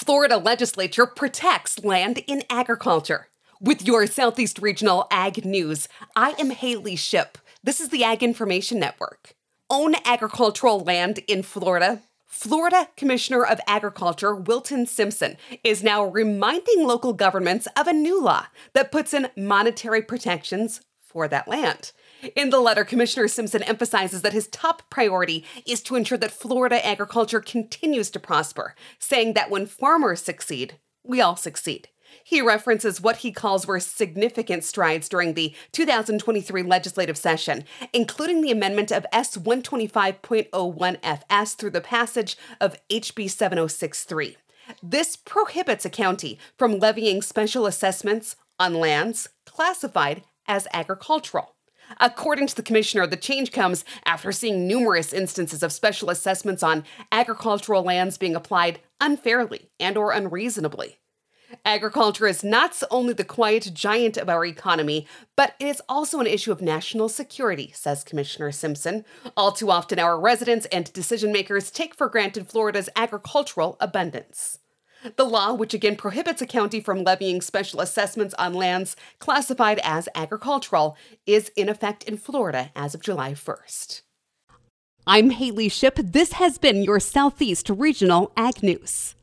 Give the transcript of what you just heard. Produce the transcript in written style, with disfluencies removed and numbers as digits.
Florida legislature protects land in agriculture. With your Southeast Regional Ag News, I am Haley Ship. This is the Ag Information Network. Own agricultural land in Florida. Florida Commissioner of Agriculture Wilton Simpson is now reminding local governments of a new law that puts in monetary protections for that land. In the letter, Commissioner Simpson emphasizes that his top priority is to ensure that Florida agriculture continues to prosper, saying that when farmers succeed, we all succeed. He references what he calls were significant strides during the 2023 legislative session, including the amendment of S 125.01 FS through the passage of HB 7063. This prohibits a county from levying special assessments on lands classified as agricultural. According to the commissioner, the change comes after seeing numerous instances of special assessments on agricultural lands being applied unfairly and/or unreasonably. Agriculture is not only the quiet giant of our economy, but it is also an issue of national security, says Commissioner Simpson. All too often, our residents and decision makers take for granted Florida's agricultural abundance. The law, which again prohibits a county from levying special assessments on lands classified as agricultural, is in effect in Florida as of July 1st. I'm Haley Ship. This has been your Southeast Regional Ag News.